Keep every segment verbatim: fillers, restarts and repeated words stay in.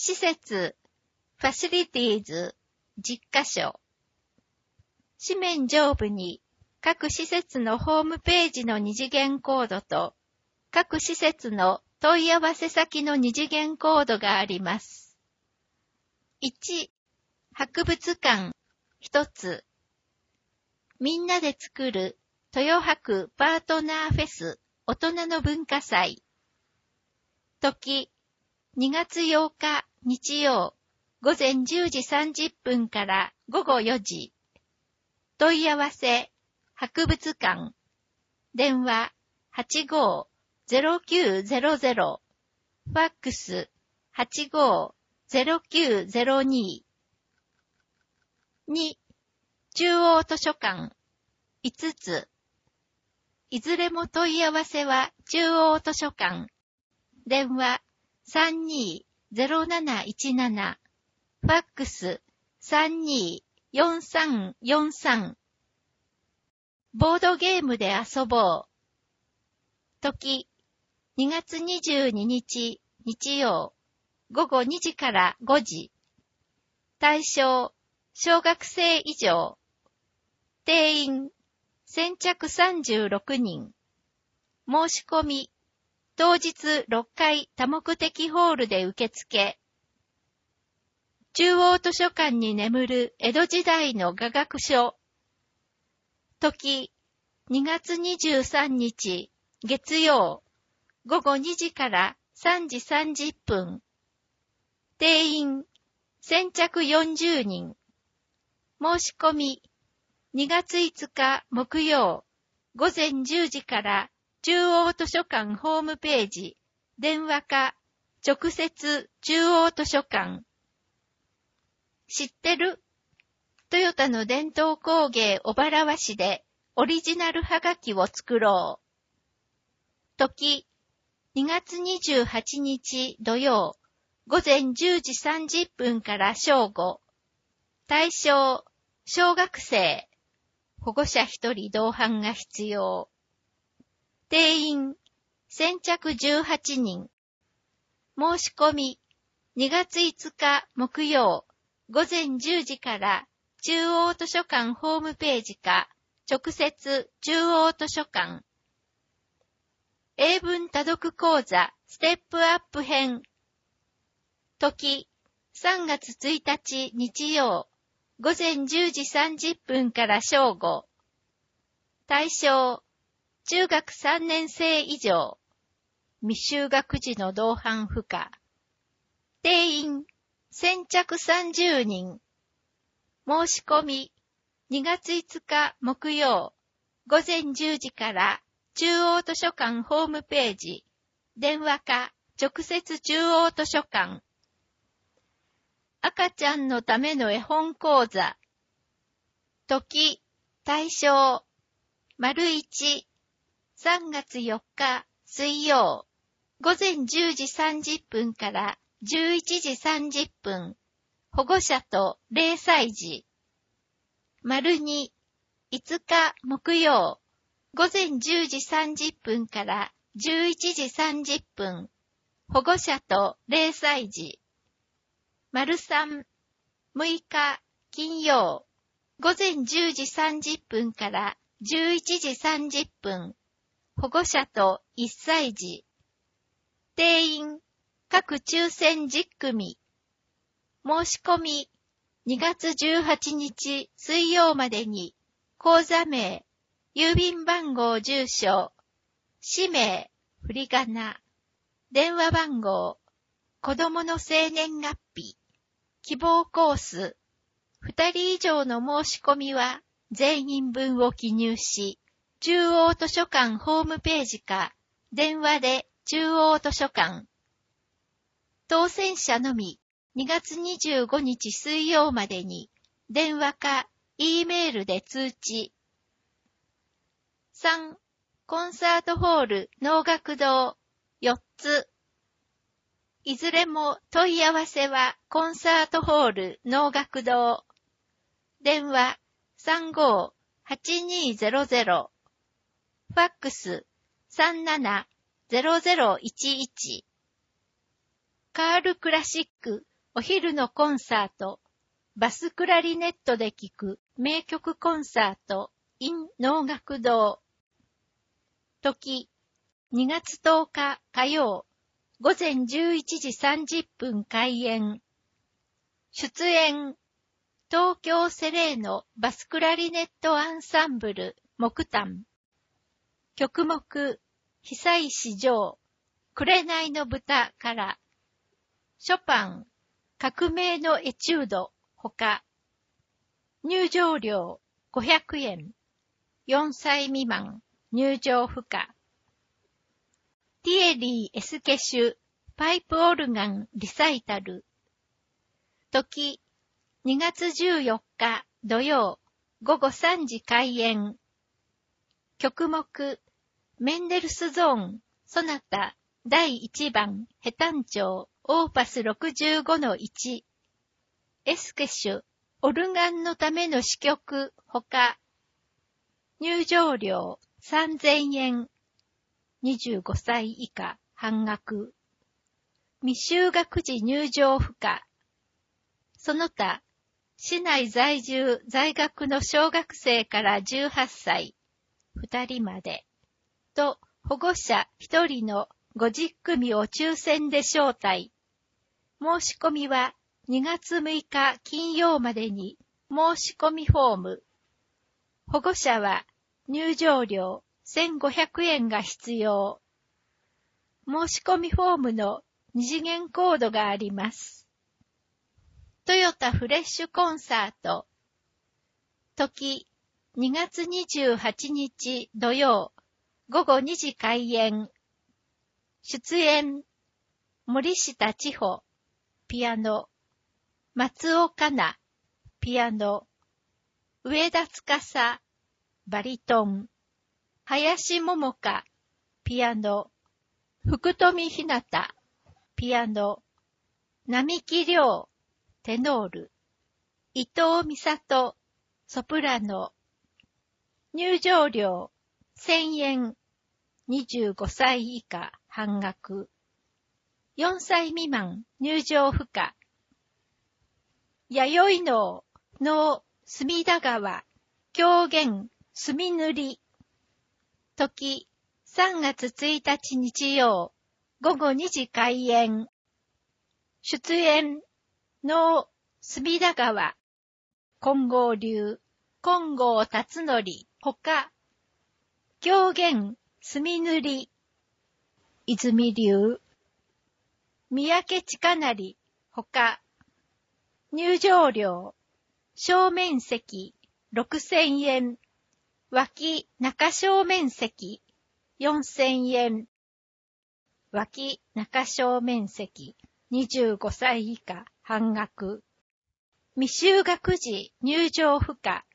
施設、ファシリティーズ、じゅっかしょ。紙面上部に各施設のホームページの二次元コードと各施設の問い合わせ先の二次元コードがあります。いち、博物館ひとつ。みんなで作る豊博パートナーフェス大人の文化祭。時、にがつようか日曜午前じゅうじさんじゅっぷんからごごよじ。問い合わせ、博物館。電話、はちごーゼロきゅうゼロゼロ。ファックス、はちごーゼロきゅうゼロに。に、中央図書館。いつつ。いずれも問い合わせは中央図書館。電話、さんにーゼロなないちなな。ファックス、さんにーよんさんよんさん。ボードゲームで遊ぼう。時、にがつにじゅうににち日曜ごごにじからごじ。対象、小学生以上。定員、先着さんじゅうろくにん。申し込み、当日ろっかい多目的ホールで受付。中央図書館に眠る江戸時代の雅楽書。時、にがつにじゅうさんにち月曜ごごにじからさんじさんじゅっぷん。定員、先着よんじゅうにん。申し込み、にがついつか木曜午前じゅうじから中央図書館ホームページ、電話か、直接中央図書館。知ってる？トヨタの伝統工芸小原和紙でオリジナルはがきを作ろう。時、にがつにじゅうはちにち土曜午前じゅうじさんじゅっぷんから正午。対象、小学生。保護者ひとり同伴が必要。定員、先着じゅうはちにん。申し込み、にがついつか木曜午前じゅうじから中央図書館ホームページか直接中央図書館。英文多読講座ステップアップ編。時、さんがつついたち日曜午前じゅうじさんじゅっぷんから正午。対象、中学さんねんせい以上。未就学児の同伴不可。定員、先着さんじゅうにん。申し込み、にがついつか木曜午前じゅうじから中央図書館ホームページ、電話か直接中央図書館。赤ちゃんのための絵本講座。時、対象、丸一、さんがつよっか水曜、午前じゅうじさんじゅっぷんからじゅういちじさんじゅっぷん。保護者とれいさいじ。丸に、いつか木曜、午前じゅうじさんじゅっぷんからじゅういちじさんじゅっぷん。保護者とれいさいじ。丸さん、むいか金曜、午前じゅうじさんじゅっぷんからじゅういちじさんじゅっぷん。保護者といっさいじ。定員、各抽選じゅっくみ。申し込み、にがつじゅうはちにち水曜までに、口座名、郵便番号住所、氏名、振り仮名、電話番号、子供の生年月日、希望コース、ふたり以上の申し込みは全員分を記入し、中央図書館ホームページか、電話で中央図書館。当選者のみ、にがつにじゅうごにち水曜までに、電話か、E メールで通知。さん、コンサートホール能楽堂、よっつ。いずれも問い合わせはコンサートホール能楽堂。電話 さんごーはちにーゼロゼロ。ファックス さんななゼロゼロいちいち。カールクラシックお昼のコンサート、バスクラリネットで聴く名曲コンサート in 能楽堂。時、にがつとおか火曜、午前じゅういちじさんじゅっぷん開演。出演、東京セレーノバスクラリネットアンサンブル木炭。曲目、久石譲、紅の豚から、ショパン、革命のエチュード、ほか。入場料ごひゃくえん。よんさい未満、入場不可。ティエリー・エスケシュ、パイプオルガンリサイタル。時、にがつじゅうよっか土曜、午後さんじ開演。曲目、メンデルスゾーン、ソナタ、だいいちばん、ヘタン調、オーパス ろくじゅうごのいち。エスケシュ、オルガンのための詩曲、ほか。入場料さんぜんえん。にじゅうごさい以下、半額。未就学時入場不可。その他、市内在住在学の小学生からじゅうはっさい、ふたりまで、と保護者ひとりのごじゅっくみを抽選で招待。申し込みはにがつむいか金曜までに申し込みフォーム。保護者は入場料せんごひゃくえんが必要。申し込みフォームの二次元コードがあります。トヨタフレッシュコンサート。時、にがつにじゅうはちにち土曜、午後にじ開演。出演、森下千穂、ピアノ。松尾香奈、ピアノ。上田司、バリトン。林桃香、ピアノ。福富ひなた、ピアノ。並木亮、テノール。伊藤美里、ソプラノ。入場料せんえん。にじゅうごさい以下半額。よんさい未満入場不可。弥生能、能、隅田川、狂言、墨塗り。時、さんがつついたち日曜、午後にじ開演。出演、能、隅田川、金剛流、金剛辰則、ほか。狂言、墨塗り、泉流、三宅近成、ほか。入場料、正面席、ろくせんえん。脇中正面席、よんせんえん。脇中正面席、にじゅうごさい以下、半額。未就学時入場不可。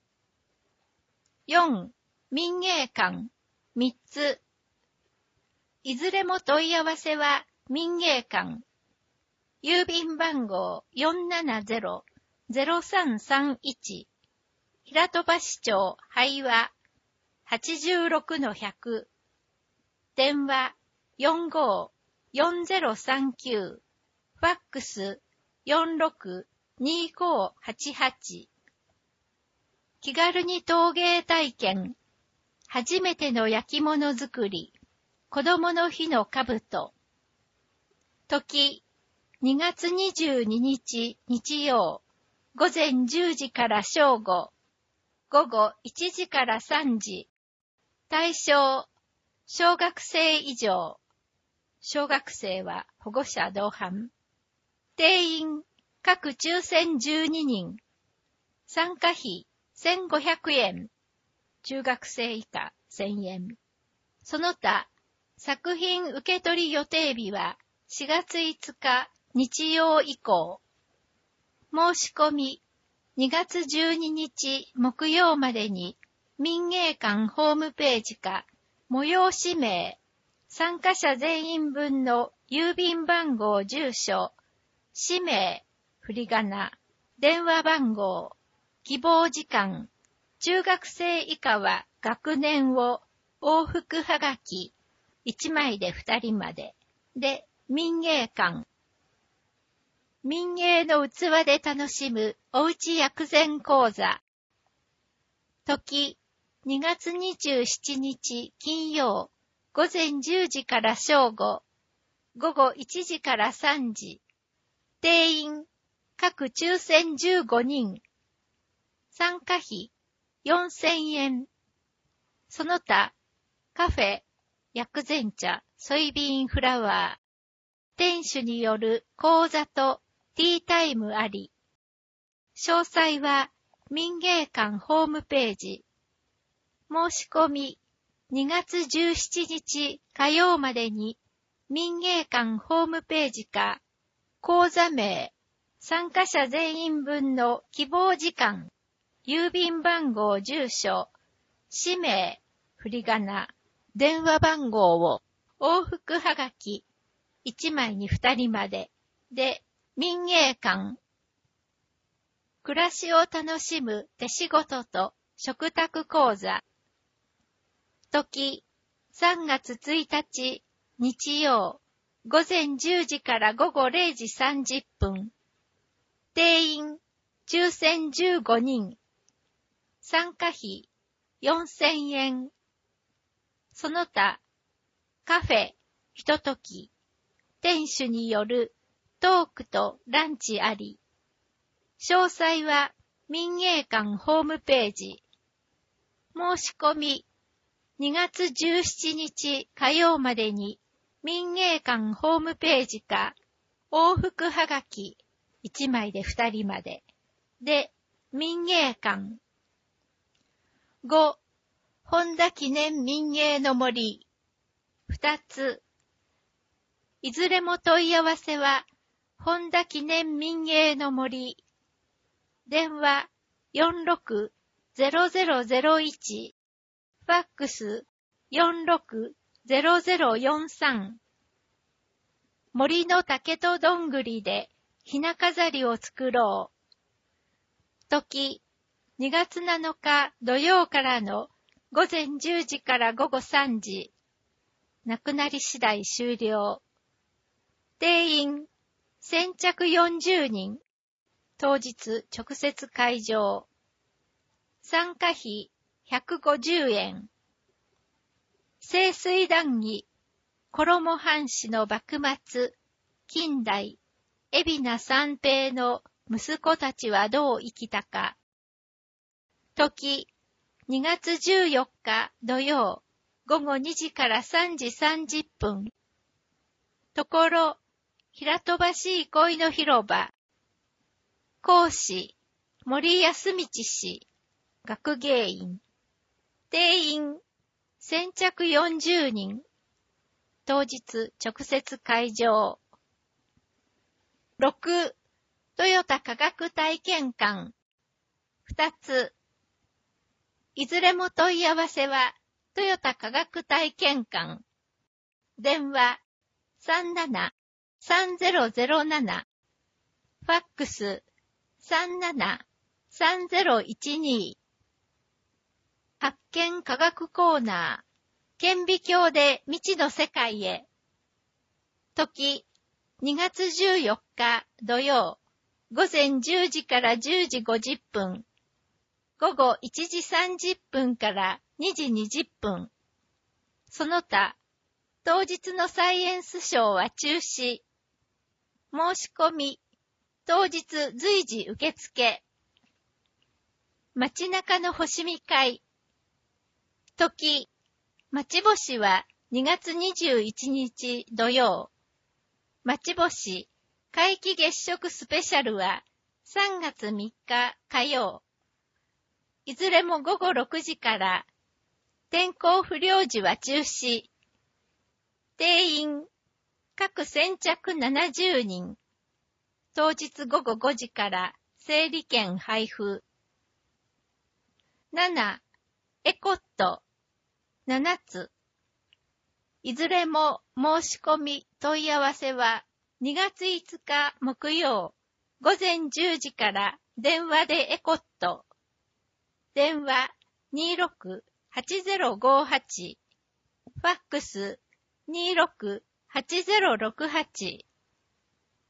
よん、民芸館、みっつ。いずれも問い合わせは民芸館。郵便番号 よんななゼロ ゼロさんさんいち。平戸橋町拝和 はちじゅうろくのひゃく。電話 よんごーよんゼロさんきゅう。ファックス よんろくにごーはちはち。気軽に陶芸体験。初めての焼き物作り。子供の日の兜。時、にがつにじゅうににち日曜。午前じゅうじから正午。午後いちじからさんじ。対象、小学生以上。小学生は保護者同伴。定員、各抽選じゅうににん。参加費せんごひゃくえん。中学生以下せんえん。その他、作品受け取り予定日はしがついつか日曜以降。申し込み、にがつじゅうににち木曜までに民芸館ホームページか催し名、参加者全員分の郵便番号住所、氏名、振り仮名、電話番号、希望時間、中学生以下は学年を往復はがきいちまいでふたりまでで民芸館民芸の器で楽しむおうち薬膳講座。時、にがつにじゅうしちにち金曜、午前じゅうじから正午、午後いちじからさんじ。定員、各抽選じゅうごにん。参加費、よんせんえん。その他、カフェ、薬膳茶、ソイビーンフラワー。店主による講座とティータイムあり。詳細は民芸館ホームページ。申し込みにがつじゅうしちにち火曜までに民芸館ホームページか講座名、参加者全員分の希望時間、郵便番号住所、氏名、振り仮名、電話番号を往復はがきいちまいにふたりまでで民芸館。暮らしを楽しむ手仕事と食卓講座。時、さんがつついたち日曜、午前じゅうじから午後れいじさんじゅっぷん。定員、抽選じゅうごにん。参加費、よんせんえん。その他、カフェ、ひととき。店主によるトークとランチあり。詳細は民芸館ホームページ。申し込みにがつじゅうしちにち火曜までに民芸館ホームページか往復はがきいちまいでふたりまでで民芸館。ご. 本田記念民芸の森ふたつ。いずれも問い合わせは本田記念民芸の森。電話 よんろくゼロゼロゼロいち。ファックス よんろくゼロゼロよんさん。森の竹とどんぐりでひな飾りを作ろう。時、にがつなのか土曜からの午前じゅうじから午後さんじ。なくなり次第終了。定員、先着よんじゅうにん。当日直接会場。参加費ひゃくごじゅうえん。清水談義、衣藩士の幕末、近代、海老名三平の息子たちはどう生きたか。時、にがつじゅうよっか土曜、午後にじからさんじさんじゅっぷん。ところ、平戸ばしい恋の広場。講師、森康道氏、学芸員。定員、先着よんじゅうにん。当日直接会場。ろく. トヨタ科学体験館。ふたつ。いずれも問い合わせはトヨタ科学体験館。電話 さんななさんゼロゼロなな。ファックス さんななさんゼロいちに。発見科学コーナー。顕微鏡で未知の世界へ。時、にがつじゅうよっか土曜、午前じゅうじからじゅうじごじゅっぷん。午後いちじさんじゅっぷんからにじにじゅっぷん。その他、当日のサイエンスショーは中止。申し込み、当日随時受付。街中の星見会。時、町星はにがつにじゅういちにち土曜。町星、皆既月食スペシャルはさんがつみっか火曜。いずれもごごろくじから。天候不良時は中止。定員、各先着ななじゅうにん。当日ごごごじから整理券配布。なな. エコット。ななつ。いずれも申し込み問い合わせはにがついつか木曜午前じゅうじから電話でエコット。電話 にろくはちゼロごはち。ファックス にろくはちゼロろくはち。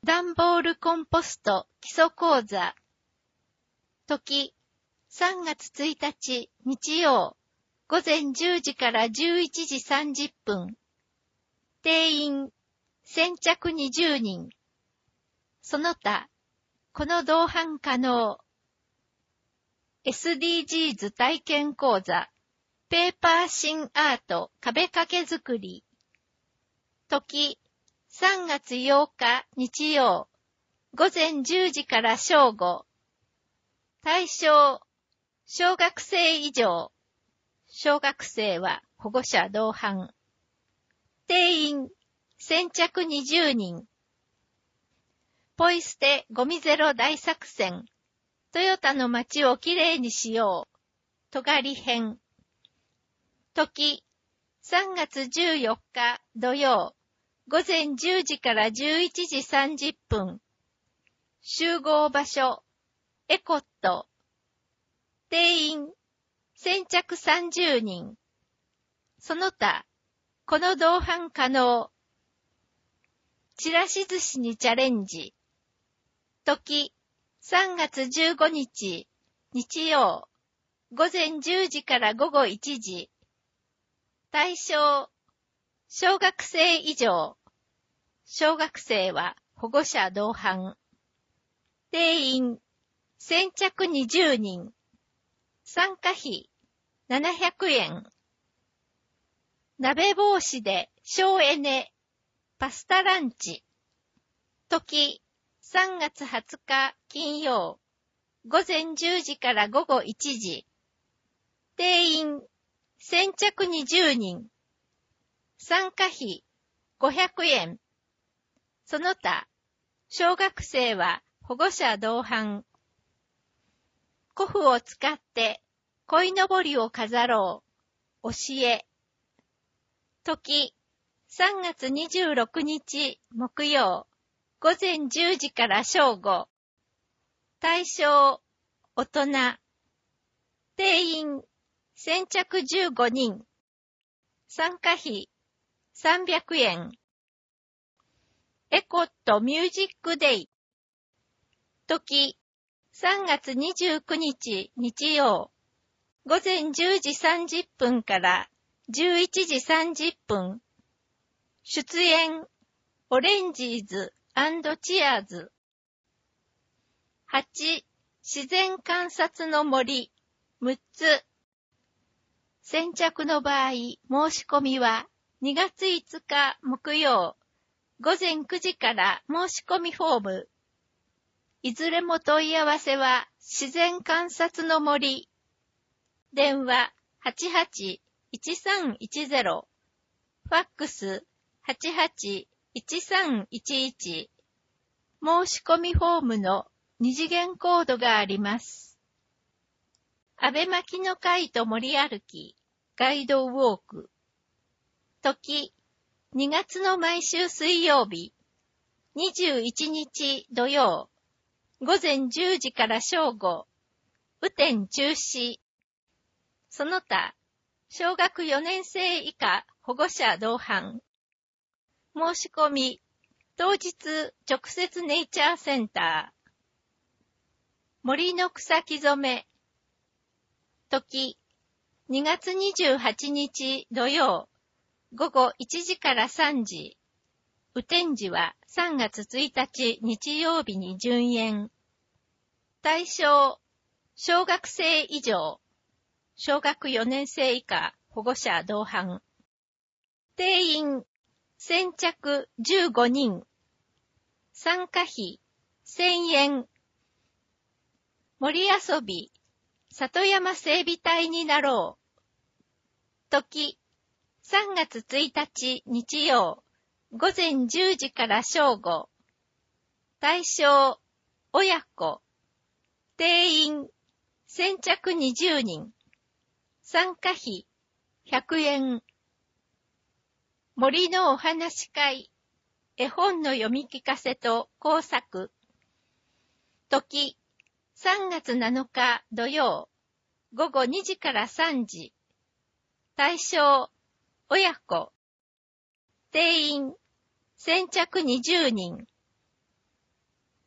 段ボールコンポスト基礎講座。時、さんがつついたち日曜、午前じゅうじからじゅういちじさんじゅっぷん。定員、先着にじゅうにん。その他、この同伴可能。エスディージーズ 体験講座。ペーパー新アート壁掛け作り。時、さんがつようか日曜、午前じゅうじから正午。対象、小学生以上。小学生は保護者同伴。定員、先着にじゅうにん。ポイ捨てゴミゼロ大作戦。トヨタの街をきれいにしよう。とがり編。時、さんがつじゅうよっか土曜、午前じゅうじからじゅういちじさんじゅっぷん。集合場所、エコット。定員、先着さんじゅうにん。その他、この同伴可能。ちらし寿司にチャレンジ。時、さんがつじゅうごにち、日曜、午前じゅうじから午後いちじ。対象、小学生以上。小学生は保護者同伴。定員、先着にじゅうにん。参加費、ななひゃくえん。鍋帽子で省エネ、パスタランチ。時、さんがつはつか金曜、午前じゅうじから午後いちじ。定員、先着にじゅうにん。参加費、ごひゃくえん。その他、小学生は保護者同伴。古布を使って鯉のぼりを飾ろう。教え。時、さんがつにじゅうろくにち木曜、午前じゅうじから正午。対象、大人。定員、先着じゅうごにん。参加費、さんびゃくえん。エコットミュージックデイ。時、さんがつにじゅうくにち日曜、午前じゅうじさんじゅっぷんからじゅういちじさんじゅっぷん。出演、オレンジーズ&チアーズ。はち、自然観察の森、むっつ。先着の場合、申し込みはにがついつか木曜、午前くじから申し込みフォーム。いずれも問い合わせは自然観察の森。電話 はちはちいちさんいちゼロ。ファックス はちはちいちさんいちいち。申し込みフォームの二次元コードがあります。安倍巻の会と森歩き、ガイドウォーク。時、にがつの毎週水曜日、にじゅういちにち土曜、午前じゅうじから正午、雨天中止。その他、小学よねんせい以下保護者同伴。申し込み、当日直接ネイチャーセンター。森の草木染め。時、にがつにじゅうはちにち土曜、午後いちじからさんじ。雨天時はさんがつついたち日曜日に順延。対象、小学生以上。小学よねんせい以下保護者同伴。定員、先着じゅうごにん。参加費、せんえん。森遊び、里山整備隊になろう。時、さんがつついたち日曜、午前じゅうじから正午。対象、親子。定員、先着にじゅうにん。参加費、ひゃくえん。森のお話会、絵本の読み聞かせと工作。時、さんがつなのか土曜、午後にじからさんじ。対象、親子。定員、先着にじゅうにん。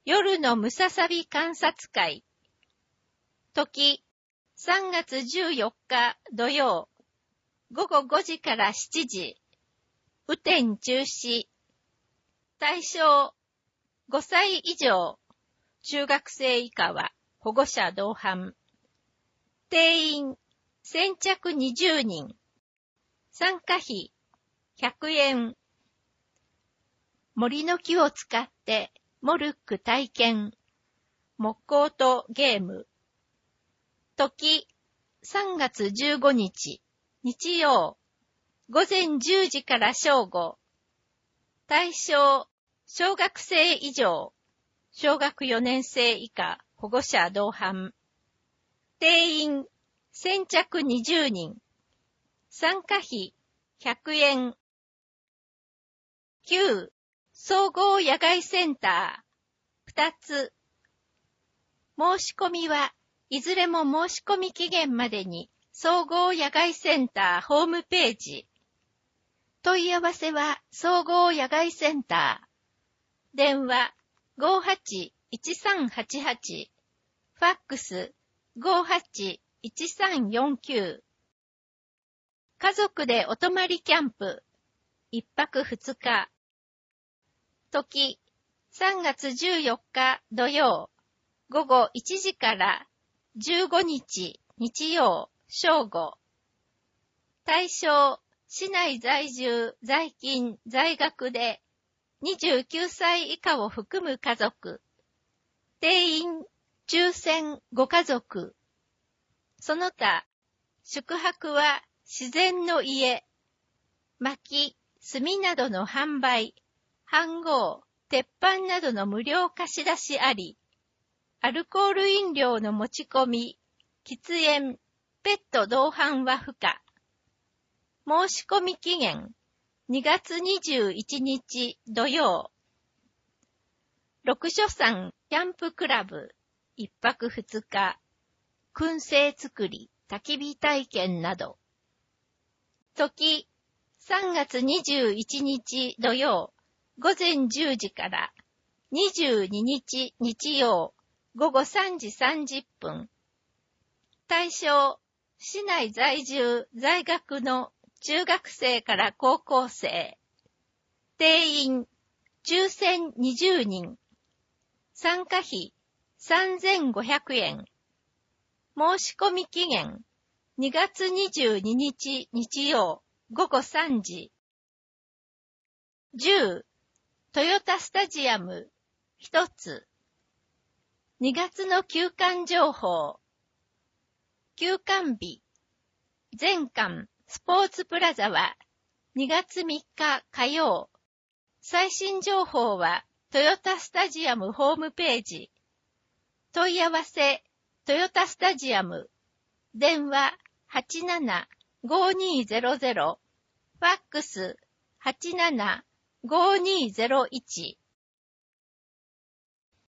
夜のムササビ観察会。時、さんがつじゅうよっか土曜、ごごごじからしちじ。雨天中止。対象、ごさい以上。中学生以下は保護者同伴。定員、先着にじゅうにん。参加費、ひゃくえん。森の木を使ってモルック体験。木工とゲーム。時、さんがつじゅうごにち、日曜、ごぜんじゅうじから正午。対象、小学生以上。小学よねん生以下、保護者同伴。定員、先着にじゅうにん。参加費、ひゃくえん。きゅう、総合野外センター、ふたつ。申し込みはいずれも申し込み期限までに、総合野外センターホームページ。問い合わせは総合野外センター。電話 ごーはちいちさんはちはち。ファックス ごーはちいちさんよんきゅう。家族でお泊まりキャンプ。いっぱくふつか。時、さんがつじゅうよっか土曜、ごごいちじからじゅうごにち日曜正午。対象、市内在住、在勤、在学でにじゅうきゅうさい以下を含む家族。定員、抽選ご家族。その他、宿泊は自然の家、薪、炭などの販売、飯盒、鉄板などの無料貸し出しあり、アルコール飲料の持ち込み、喫煙、ペット同伴は不可。申し込み期限、にがつにじゅういちにち土曜。六所山キャンプクラブ、いっぱくふつか。燻製作り、焚き火体験など。時、さんがつにじゅういちにち土曜、ごぜんじゅうじからにじゅうににち日曜、ごごさんじさんじゅっぷん。対象、市内在住、在学の中学生から高校生。定員、抽選にじゅうにん。参加費、さんぜんごひゃくえん。申し込み期限、にがつにじゅうににち日曜、ごごさんじ。じゅう、トヨタスタジアム、ひとつ。にがつの休館情報。休館日。全館スポーツプラザはにがつみっか火曜。最新情報はトヨタスタジアムホームページ。問い合わせトヨタスタジアム。電話 はちななごーにーぜろぜろ。ファックス はちななごーにーぜろいち。